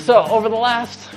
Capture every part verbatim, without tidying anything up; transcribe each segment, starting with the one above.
So, over the last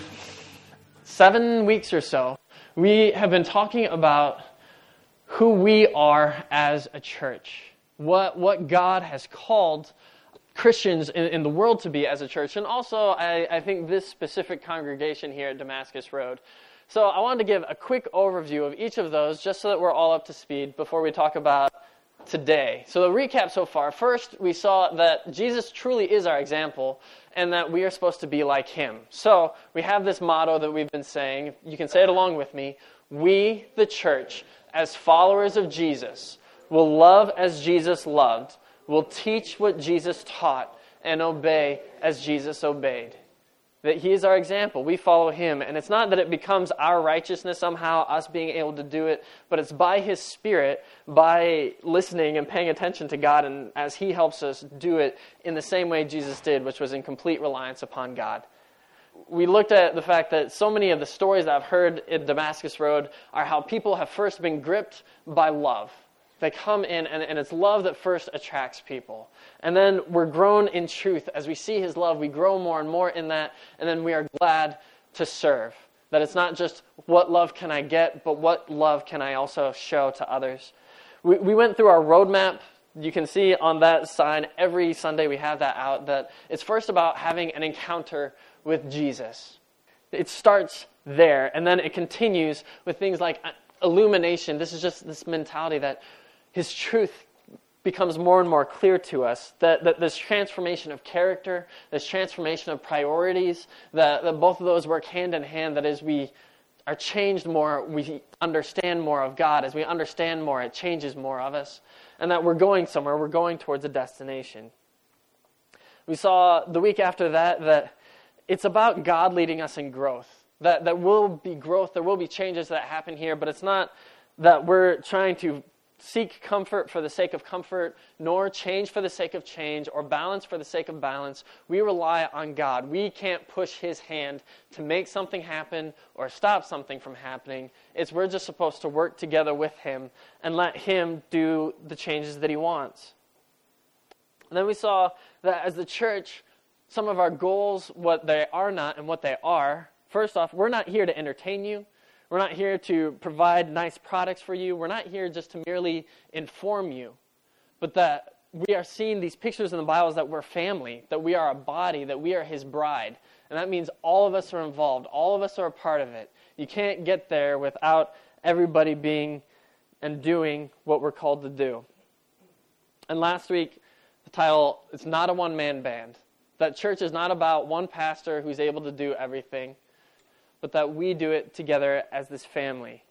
seven weeks or so, we have been talking about who we are as a church, what what God has called Christians in, in the world to be as a church, and also I, I think this specific congregation here at Damascus Road. So I wanted to give a quick overview of each of those just so that we're all up to speed before we talk about today. So the recap so far. First, we saw that Jesus truly is our example and that we are supposed to be like him. So we have this motto that we've been saying. You can say it along with me. We, the church, as followers of Jesus, will love as Jesus loved, will teach what Jesus taught, and obey as Jesus obeyed. That he is our example. We follow him. And it's not that it becomes our righteousness somehow, us being able to do it, but it's by his Spirit, by listening and paying attention to God, and as he helps us do it in the same way Jesus did, which was in complete reliance upon God. We looked at the fact that so many of the stories that I've heard at Damascus Road are how people have first been gripped by love. They come in, and, and it's love that first attracts people. And then we're grown in truth. As we see his love, we grow more and more in that, and then we are glad to serve. That it's not just what love can I get, but what love can I also show to others. We, we went through our roadmap. You can see on that sign, every Sunday we have that out, that it's first about having an encounter with Jesus. It starts there, and then it continues with things like illumination. This is just this mentality that his truth becomes more and more clear to us, that, that this transformation of character, this transformation of priorities, that, that both of those work hand in hand, that as we are changed more, we understand more of God. As we understand more, it changes more of us. And that we're going somewhere, we're going towards a destination. We saw the week after that that it's about God leading us in growth. That, that will be growth, there will be changes that happen here, but it's not that we're trying to seek comfort for the sake of comfort, nor change for the sake of change, or balance for the sake of balance. We rely on God. We can't push his hand to make something happen or stop something from happening. It's we're just supposed to work together with him and let him do the changes that he wants. And then we saw that as the church, some of our goals, what they are not and what they are. First off, we're not here to entertain you. We're not here to provide nice products for you. We're not here just to merely inform you. But that we are seeing these pictures in the Bible that we're family, that we are a body, that we are his bride. And that means all of us are involved. All of us are a part of it. You can't get there without everybody being and doing what we're called to do. And last week, the title, it's not a one-man band. That church is not about one pastor who's able to do everything, but that we do it together as this family.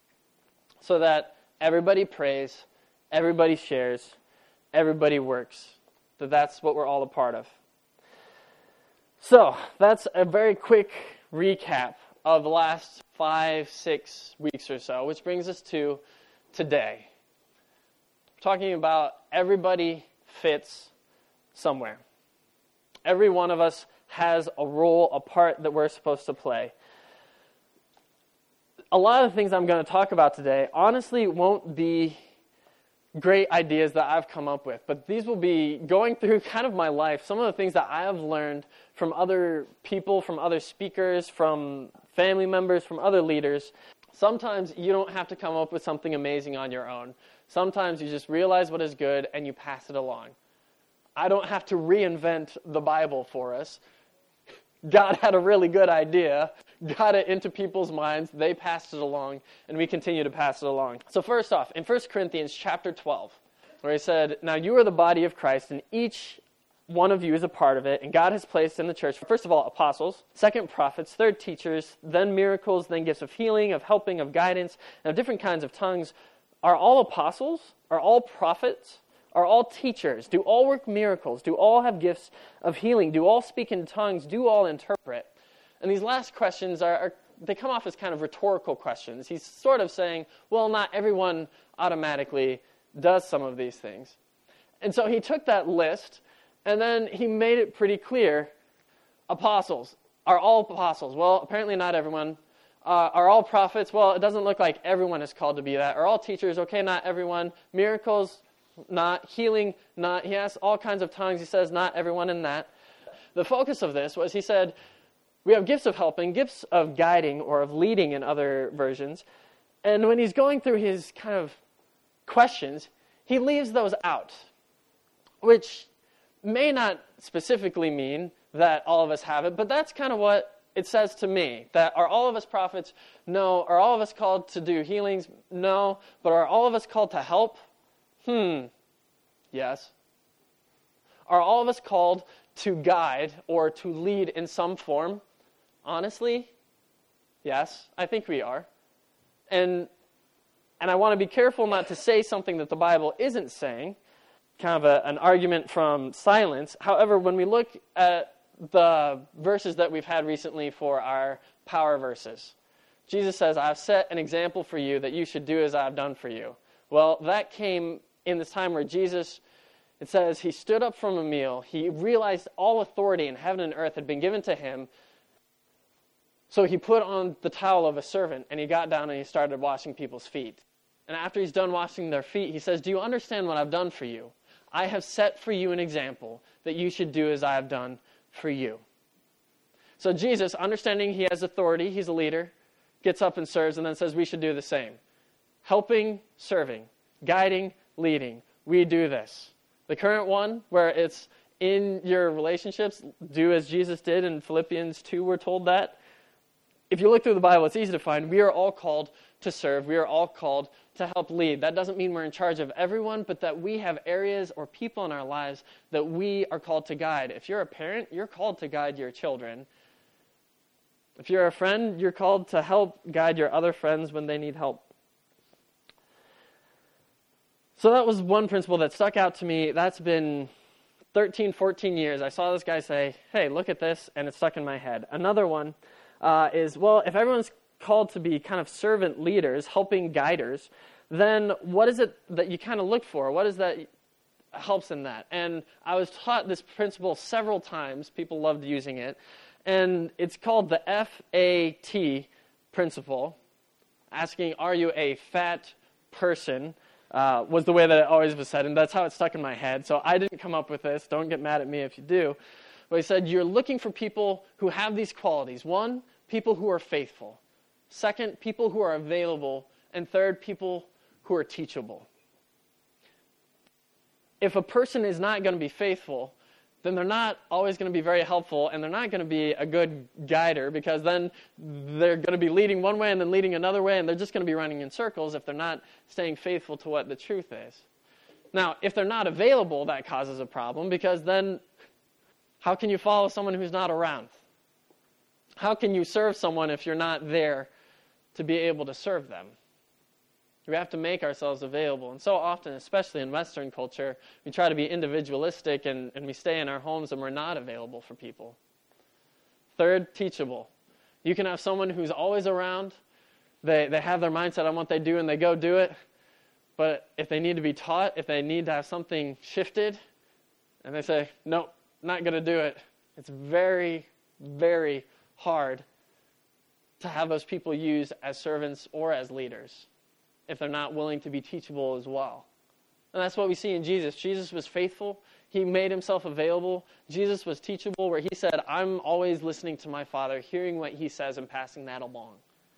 So that everybody prays, everybody shares, everybody works. That that's what we're all a part of. So, that's a very quick recap of the last five, six weeks or so, which brings us to today. We're talking about everybody fits somewhere. Every one of us has a role, a part that we're supposed to play. A lot of the things I'm going to talk about today honestly won't be great ideas that I've come up with, but these will be going through kind of my life, some of the things that I have learned from other people, from other speakers, from family members, from other leaders. Sometimes you don't have to come up with something amazing on your own. Sometimes you just realize what is good and you pass it along. I don't have to reinvent the Bible for us. God had a really good idea, got it into people's minds, they passed it along, and we continue to pass it along. So first off, in First Corinthians chapter twelve, where he said, "Now you are the body of Christ, and each one of you is a part of it, and God has placed in the church, first of all, apostles, second, prophets, third, teachers, then miracles, then gifts of healing, of helping, of guidance, and of different kinds of tongues. Are all apostles? Are all prophets? Are all teachers? Do all work miracles? Do all have gifts of healing? Do all speak in tongues? Do all interpret?" And these last questions, are, are they come off as kind of rhetorical questions. He's sort of saying, well, not everyone automatically does some of these things. And so he took that list, and then he made it pretty clear. Apostles. Are all apostles? Well, apparently not everyone. Uh, are all prophets? Well, it doesn't look like everyone is called to be that. Are all teachers? Okay, not everyone. Miracles? Not. Healing? Not. He has all kinds of tongues. He says not everyone in that. The focus of this was, he said, We have gifts of helping, gifts of guiding, or of leading in other versions. And when he's going through his kind of questions, he leaves those out, which may not specifically mean that all of us have it, but that's kind of what it says to me. That are all of us prophets? No. Are all of us called to do healings? No. But are all of us called to help? Hmm. Yes. Are all of us called to guide or to lead in some form? Honestly, yes, I think we are. And and I want to be careful not to say something that the Bible isn't saying, kind of a, an argument from silence. However, when we look at the verses that we've had recently for our power verses, Jesus says, I've set an example for you that you should do as I've done for you. Well, that came in this time where Jesus, it says, he stood up from a meal. He realized all authority in heaven and earth had been given to him. So he put on the towel of a servant, and he got down and he started washing people's feet. And after he's done washing their feet, he says, do you understand what I've done for you? I have set for you an example that you should do as I have done for you. So Jesus, understanding he has authority, he's a leader, gets up and serves, and then says we should do the same. Helping, serving, guiding, leading. We do this. The current one, where it's in your relationships, do as Jesus did. In Philippians two, we're told that. If you look through the Bible, it's easy to find. We are all called to serve. We are all called to help lead. That doesn't mean we're in charge of everyone, but that we have areas or people in our lives that we are called to guide. If you're a parent, you're called to guide your children. If you're a friend, you're called to help guide your other friends when they need help. So that was one principle that stuck out to me. That's been thirteen, fourteen years. I saw this guy say, hey, look at this, and it stuck in my head. Another one uh, is, well, if everyone's called to be kind of servant leaders, helping guiders, then what is it that you kind of look for? What is that helps in that? And I was taught this principle several times. People loved using it. And it's called the F A T principle, asking, are you a fat person, uh, was the way that it always was said, and that's how it stuck in my head. So I didn't come up with this. Don't get mad at me if you do. But he said, you're looking for people who have these qualities. One, people who are faithful. Second, people who are available. And third, people who are teachable. If a person is not going to be faithful, then they're not always going to be very helpful, and they're not going to be a good guider, because then they're going to be leading one way and then leading another way, and they're just going to be running in circles if they're not staying faithful to what the truth is. Now, if they're not available, that causes a problem, because then how can you follow someone who's not around? How can you serve someone if you're not there to be able to serve them? We have to make ourselves available. And so often, especially in Western culture, we try to be individualistic and, and we stay in our homes and we're not available for people. Third, teachable. You can have someone who's always around. They, they have their mindset on what they do and they go do it. But if they need to be taught, if they need to have something shifted, and they say, nope, not going to do it, it's very, very hard to have those people used as servants or as leaders if they're not willing to be teachable as well. And that's what we see in Jesus. Jesus was faithful. He made himself available. Jesus was teachable, where he said, I'm always listening to my Father, hearing what he says and passing that along.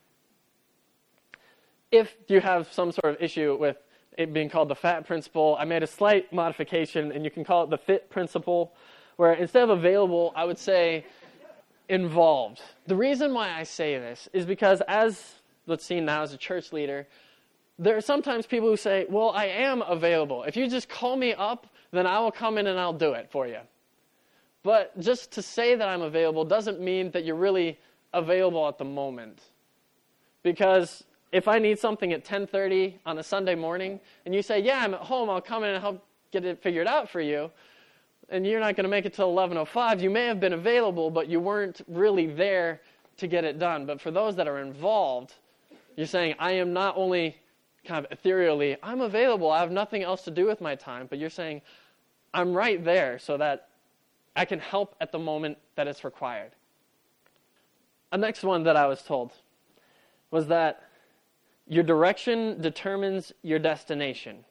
If you have some sort of issue with it being called the FAT principle, I made a slight modification, and you can call it the FIT principle, where instead of available, I would say involved. The reason why I say this is because as, let's see now, as a church leader, there are sometimes people who say, well, I am available. If you just call me up, then I will come in and I'll do it for you. But just to say that I'm available doesn't mean that you're really available at the moment. Because if I need something at ten thirty on a Sunday morning, and you say, yeah, I'm at home, I'll come in and help get it figured out for you, and you're not going to make it till eleven oh five, you may have been available, but you weren't really there to get it done. But for those that are involved, you're saying, I am not only kind of ethereally, I'm available, I have nothing else to do with my time, but you're saying, I'm right there so that I can help at the moment that it's required. A next one that I was told was that your direction determines your destination,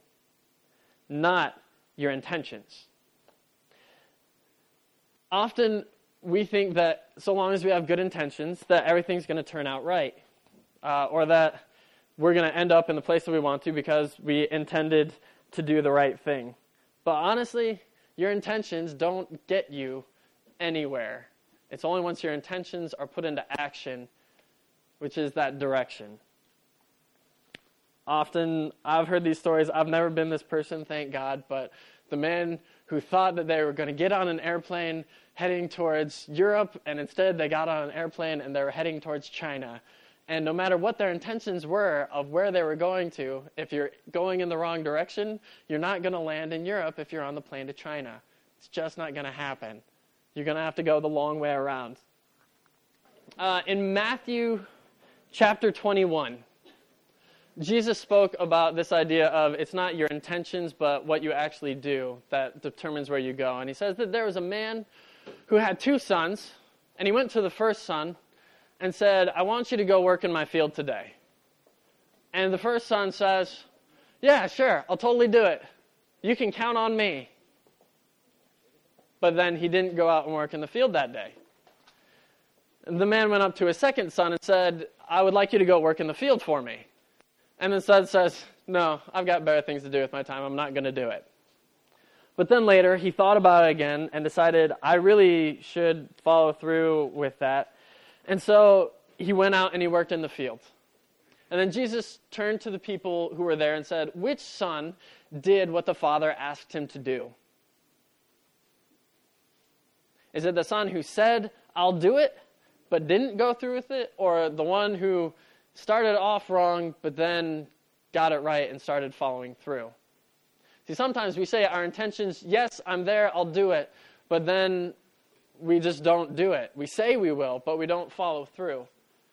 not your intentions. Often we think that so long as we have good intentions, that everything's going to turn out right, uh, or that we're going to end up in the place that we want to because we intended to do the right thing. But honestly, your intentions don't get you anywhere. It's only once your intentions are put into action, which is that direction. Often, I've heard these stories. I've never been this person, thank God, but the man who thought that they were going to get on an airplane heading towards Europe, and instead they got on an airplane and they were heading towards China. And no matter what their intentions were of where they were going to, if you're going in the wrong direction, you're not going to land in Europe if you're on the plane to China. It's just not going to happen. You're going to have to go the long way around. Uh, in Matthew chapter twenty-one, Jesus spoke about this idea of it's not your intentions, but what you actually do that determines where you go. And he says that there was a man who had two sons, and he went to the first son and said, I want you to go work in my field today. And the first son says, yeah, sure, I'll totally do it. You can count on me. But then he didn't go out and work in the field that day. And the man went up to his second son and said, I would like you to go work in the field for me. And the son says, no, I've got better things to do with my time. I'm not going to do it. But then later, he thought about it again and decided, I really should follow through with that. And so he went out and he worked in the field. And then Jesus turned to the people who were there and said, which son did what the father asked him to do? Is it the son who said, I'll do it, but didn't go through with it? Or the one who started off wrong, but then got it right and started following through? See, sometimes we say our intentions, yes, I'm there, I'll do it, but then we just don't do it. We say we will, but we don't follow through.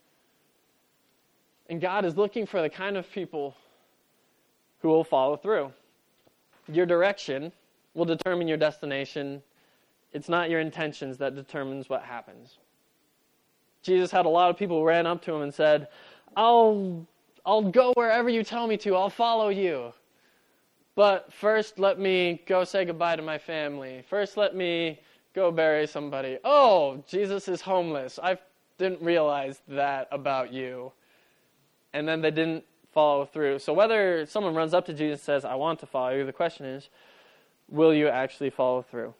And God is looking for the kind of people who will follow through. Your direction will determine your destination. It's not your intentions that determines what happens. Jesus had a lot of people who ran up to him and said, I'll, I'll go wherever you tell me to. I'll follow you. But first let me go say goodbye to my family. First let me go bury somebody. Oh, Jesus is homeless. I didn't realize that about you. And then they didn't follow through. So whether someone runs up to Jesus and says, I want to follow you, the question is, will you actually follow through?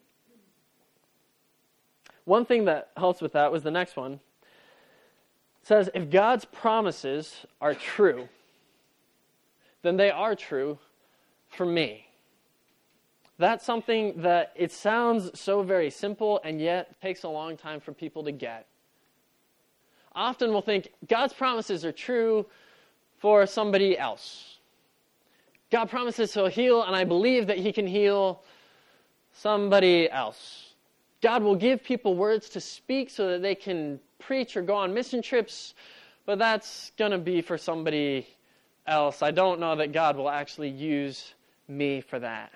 One thing that helps with that was the next one. It says, if God's promises are true, then they are true for me. That's something that it sounds so very simple and yet takes a long time for people to get. Often we'll think God's promises are true for somebody else. God promises he'll heal, and I believe that he can heal somebody else. God will give people words to speak so that they can preach or go on mission trips, but that's going to be for somebody else. I don't know that God will actually use me for that.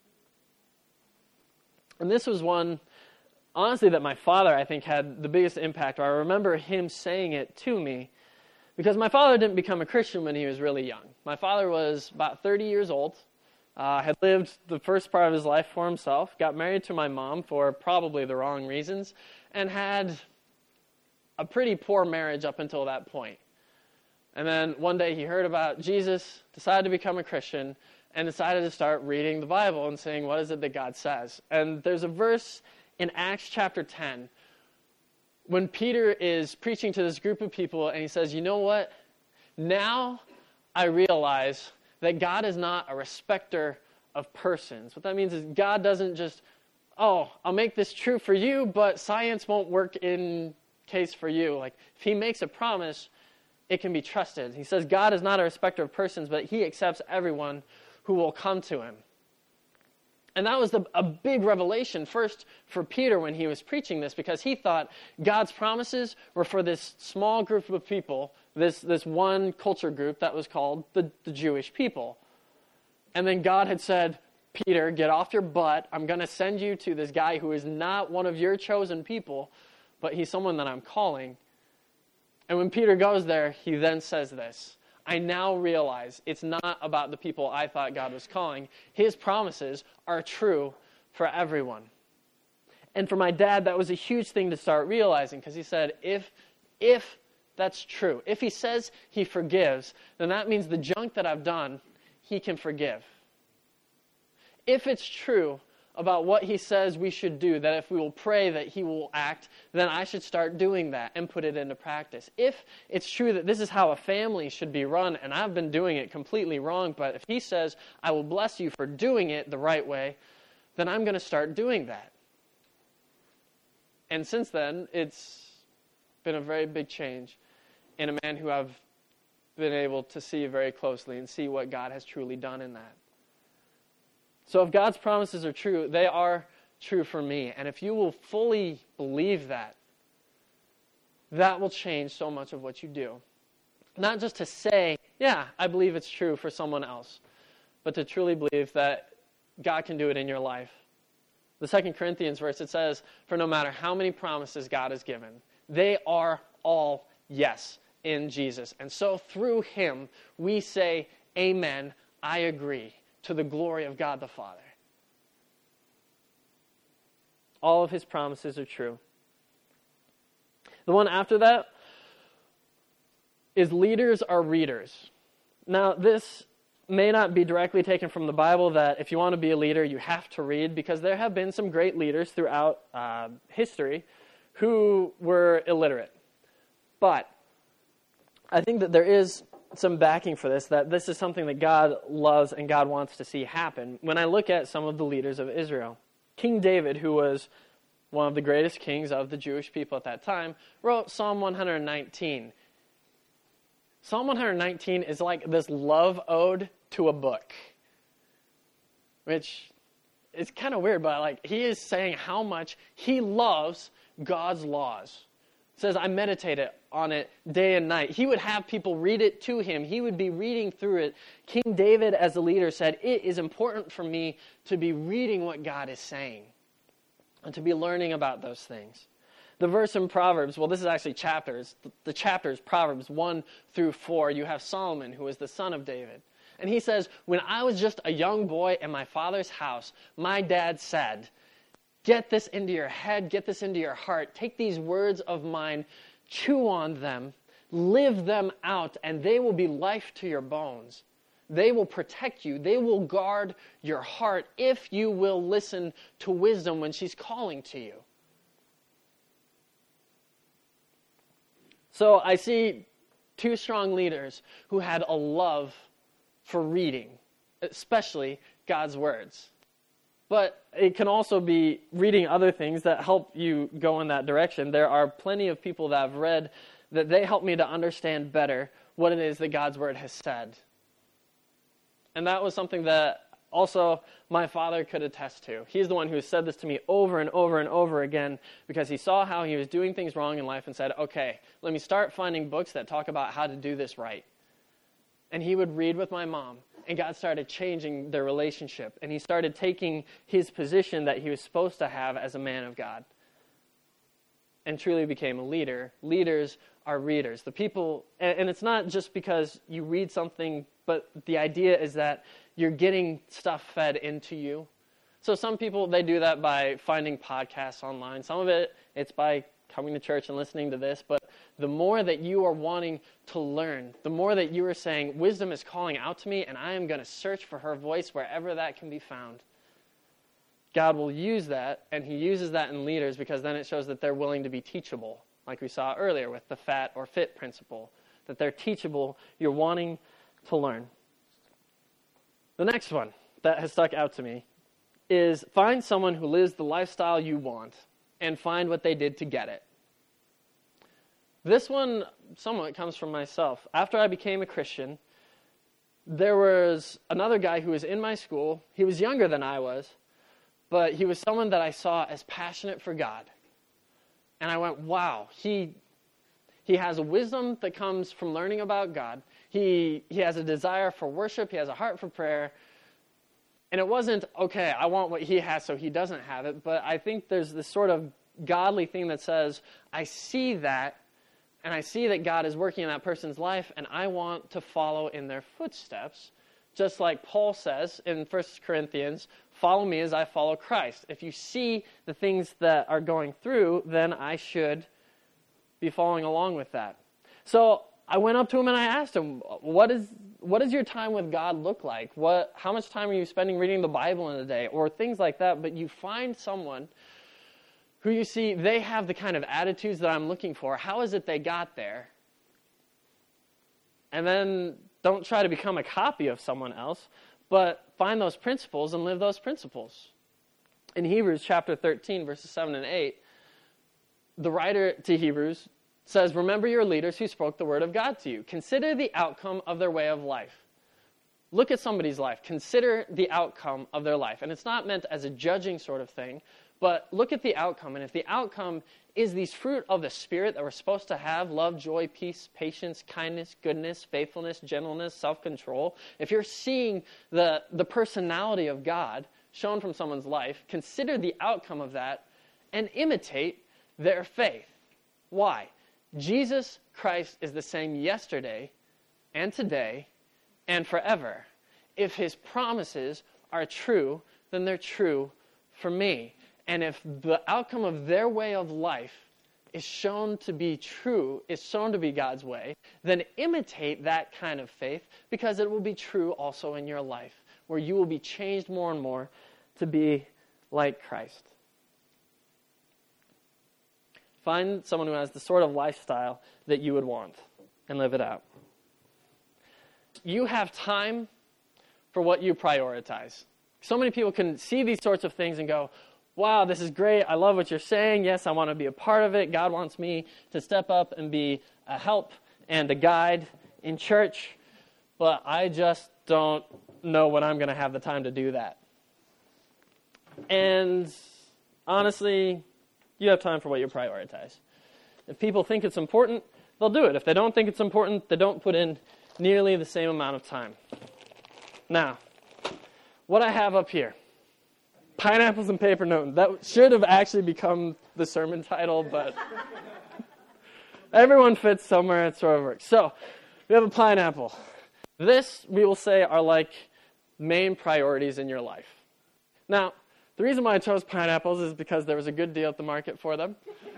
And this was one, honestly, that my father, I think, had the biggest impact. Or I remember him saying it to me, because my father didn't become a Christian when he was really young. My father was about thirty years old, uh, had lived the first part of his life for himself, got married to my mom for probably the wrong reasons, and had a pretty poor marriage up until that point. And then one day he heard about Jesus, decided to become a Christian, and decided to start reading the Bible and saying, what is it that God says? And there's a verse in Acts chapter ten when Peter is preaching to this group of people and he says, you know what? Now I realize that God is not a respecter of persons. What that means is God doesn't just, oh, I'll make this true for you, but science won't work in case for you. Like, if he makes a promise, it can be trusted. He says God is not a respecter of persons, but he accepts everyone who will come to him. And that was the, a big revelation, first for Peter when he was preaching this, because he thought God's promises were for this small group of people, this, this one culture group that was called the, the Jewish people. And then God had said, Peter, get off your butt. I'm going to send you to this guy who is not one of your chosen people, but he's someone that I'm calling. And when Peter goes there, he then says this, I now realize it's not about the people I thought God was calling. His promises are true for everyone. And for my dad, that was a huge thing to start realizing, because he said, if if that's true, if he says he forgives, then that means the junk that I've done, he can forgive. If it's true about what he says we should do, that if we will pray that he will act, then I should start doing that and put it into practice. If it's true that this is how a family should be run, and I've been doing it completely wrong, but if he says, I will bless you for doing it the right way, then I'm going to start doing that. And since then, it's been a very big change in a man who I've been able to see very closely and see what God has truly done in that. So if God's promises are true, they are true for me. And if you will fully believe that, that will change so much of what you do. Not just to say, yeah, I believe it's true for someone else, but to truly believe that God can do it in your life. The Second Corinthians verse, it says, for no matter how many promises God has given, they are all yes in Jesus. And so through him, we say, amen, I agree, to the glory of God the Father. All of his promises are true. The one after that is leaders are readers. Now, this may not be directly taken from the Bible, that if you want to be a leader, you have to read, because there have been some great leaders throughout uh, history who were illiterate. But I think that there is some backing for this, that this is something that God loves and God wants to see happen. When I look at some of the leaders of Israel, King David, who was one of the greatest kings of the Jewish people at that time, wrote Psalm one nineteen. Psalm one nineteen is like this love ode to a book, which is kind of weird, but like he is saying how much he loves God's laws. It says, I meditate on it day and night. He would have people read it to him. He would be reading through it. King David, as a leader, said, it is important for me to be reading what God is saying and to be learning about those things. The verse in Proverbs, well, this is actually chapters. The chapters, Proverbs one through four, you have Solomon, who is the son of David. And he says, when I was just a young boy in my father's house, my dad said, get this into your head, get this into your heart, take these words of mine, chew on them, live them out, and they will be life to your bones. They will protect you. They will guard your heart if you will listen to wisdom when she's calling to you. So I see two strong leaders who had a love for reading, especially God's words. But it can also be reading other things that help you go in that direction. There are plenty of people that I've read that they help me to understand better what it is that God's word has said. And that was something that also my father could attest to. He's the one who said this to me over and over and over again, because he saw how he was doing things wrong in life and said, okay, let me start finding books that talk about how to do this right. And he would read with my mom. And God started changing their relationship. And he started taking his position that he was supposed to have as a man of God. And truly became a leader. Leaders are readers. The people, and it's not just because you read something, but the idea is that you're getting stuff fed into you. So some people, they do that by finding podcasts online. Some of it, it's by coming to church and listening to this. But the more that you are wanting to learn, the more that you are saying, wisdom is calling out to me, and I am going to search for her voice wherever that can be found. God will use that, and he uses that in leaders because then it shows that they're willing to be teachable, like we saw earlier with the fat or fit principle, that they're teachable, you're wanting to learn. The next one that has stuck out to me is find someone who lives the lifestyle you want and find what they did to get it. This one somewhat comes from myself. After I became a Christian, there was another guy who was in my school. He was younger than I was, but he was someone that I saw as passionate for God. And I went, wow, he he has a wisdom that comes from learning about God. He he has a desire for worship. He has a heart for prayer. And it wasn't, okay, I want what he has so he doesn't have it. But I think there's this sort of godly thing that says, I see that, and I see that God is working in that person's life, and I want to follow in their footsteps. Just like Paul says in First Corinthians, follow me as I follow Christ. If you see the things that are going through, then I should be following along with that. So I went up to him and I asked him, what is what does your time with God look like? What how much time are you spending reading the Bible in a day? Or things like that. But you find someone who you see, they have the kind of attitudes that I'm looking for. How is it they got there? And then don't try to become a copy of someone else, but find those principles and live those principles. In Hebrews chapter thirteen, verses seven and eight, the writer to Hebrews says, remember your leaders who spoke the word of God to you. Consider the outcome of their way of life. Look at somebody's life. Consider the outcome of their life. And it's not meant as a judging sort of thing, but look at the outcome. And if the outcome is these fruit of the Spirit that we're supposed to have, love, joy, peace, patience, kindness, goodness, faithfulness, gentleness, self-control, if you're seeing the, the personality of God shown from someone's life, consider the outcome of that and imitate their faith. Why? Jesus Christ is the same yesterday and today and forever. If his promises are true, then they're true for me. And if the outcome of their way of life is shown to be true, is shown to be God's way, then imitate that kind of faith, because it will be true also in your life, where you will be changed more and more to be like Christ. Find someone who has the sort of lifestyle that you would want and live it out. You have time for what you prioritize. So many people can see these sorts of things and go, wow, this is great. I love what you're saying. Yes, I want to be a part of it. God wants me to step up and be a help and a guide in church, but I just don't know when I'm going to have the time to do that. And honestly, you have time for what you prioritize. If people think it's important, they'll do it. If they don't think it's important, they don't put in nearly the same amount of time. Now, what I have up here, pineapples and paper Newton. That should have actually become the sermon title, but everyone fits somewhere. It sort of works. So, we have a pineapple. This, we will say, are like main priorities in your life. Now, the reason why I chose pineapples is because there was a good deal at the market for them.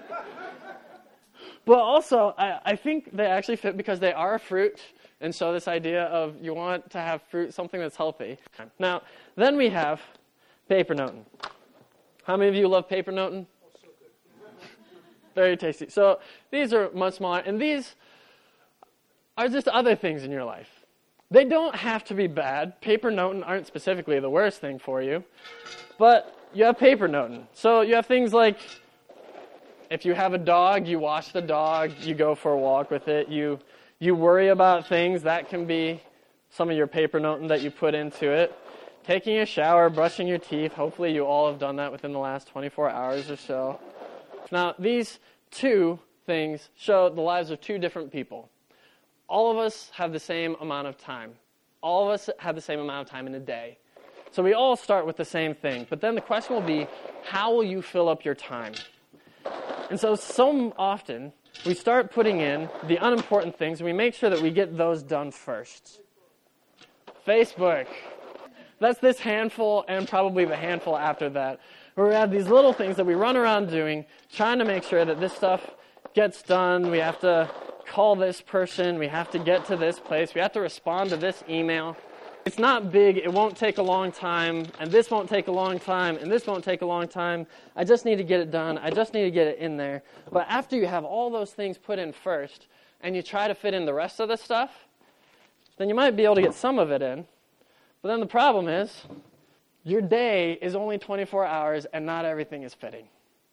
But also, I, I think they actually fit because they are a fruit. And so this idea of you want to have fruit, something that's healthy. Now, then we have paper Newton. How many of you love paper Newton? Oh, so good. Very tasty. So these are much smaller. And these are just other things in your life. They don't have to be bad. Paper Newton aren't specifically the worst thing for you. But you have paper Newton. So you have things like, if you have a dog, you wash the dog, you go for a walk with it, you you worry about things, that can be some of your paper Newton that you put into it. Taking a shower, brushing your teeth, hopefully you all have done that within the last twenty-four hours or so. Now, these two things show the lives of two different people. All of us have the same amount of time. All of us have the same amount of time in a day. So we all start with the same thing. But then the question will be, how will you fill up your time? And so, so often, we start putting in the unimportant things, and we make sure that we get those done first. Facebook. That's this handful, and probably the handful after that, where we have these little things that we run around doing, trying to make sure that this stuff gets done. We have to call this person. We have to get to this place. We have to respond to this email. It's not big. It won't take a long time, and this won't take a long time, and this won't take a long time. I just need to get it done. I just need to get it in there. But after you have all those things put in first, and you try to fit in the rest of the stuff, then you might be able to get some of it in. But then the problem is, your day is only twenty-four hours, and not everything is fitting.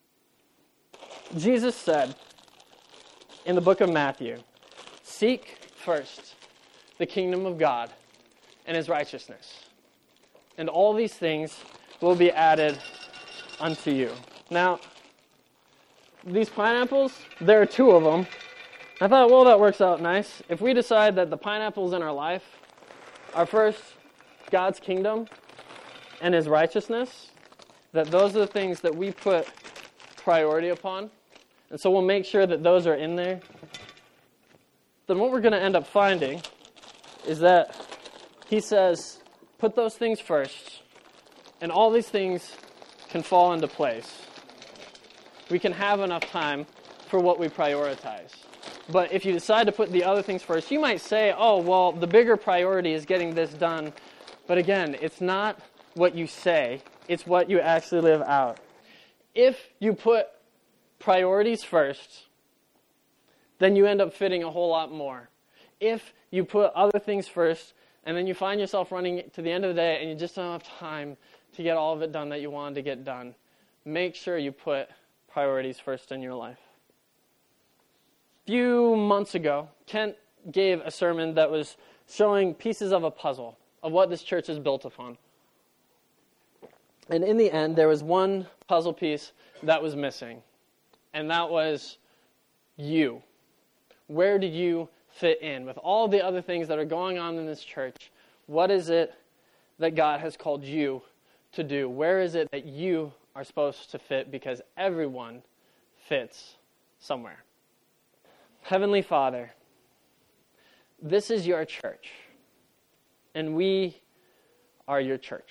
Jesus said in the book of Matthew, seek first the kingdom of God and his righteousness, and all these things will be added unto you. Now, these pineapples, there are two of them. I thought, well, that works out nice. If we decide that the pineapples in our life are first God's kingdom and his righteousness, that those are the things that we put priority upon, and so we'll make sure that those are in there, then what we're going to end up finding is that he says, put those things first, And all these things can fall into place. We can have enough time for what we prioritize. But if you decide to put the other things first, you might say, oh, well, the bigger priority is getting this done. But again, it's not what you say, it's what you actually live out. If you put priorities first, then you end up fitting a whole lot more. If you put other things first, and then you find yourself running to the end of the day and you just don't have time to get all of it done that you wanted to get done, make sure you put priorities first in your life. A few months ago, Kent gave a sermon that was showing pieces of a puzzle of what this church is built upon. And in the end, there was one puzzle piece that was missing, and that was you. Where did you fit in? With all the other things that are going on in this church, what is it that God has called you to do? Where is it that you are supposed to fit? Because everyone fits somewhere. Heavenly Father, this is your church, and we are your church.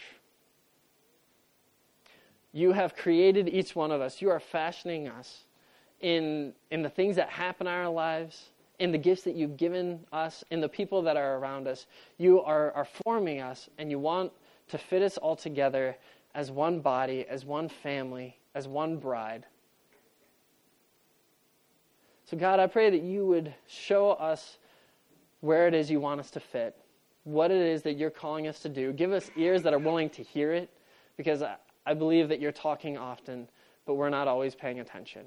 You have created each one of us. You are fashioning us in, in the things that happen in our lives, in the gifts that you've given us, in the people that are around us. You are, are forming us, and you want to fit us all together as one body, as one family, as one bride. So God, I pray that you would show us where it is you want us to fit, what it is that you're calling us to do. Give us ears that are willing to hear it, because I, I believe that you're talking often, but we're not always paying attention.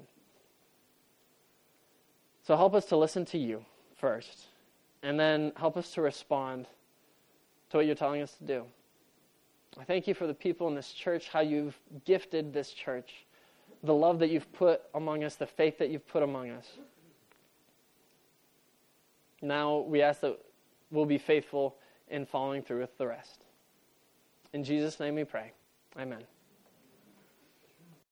So help us to listen to you first, and then help us to respond to what you're telling us to do. I thank you for the people in this church, how you've gifted this church, the love that you've put among us, the faith that you've put among us. Now we ask that we'll be faithful in following through with the rest. In Jesus' name we pray. Amen.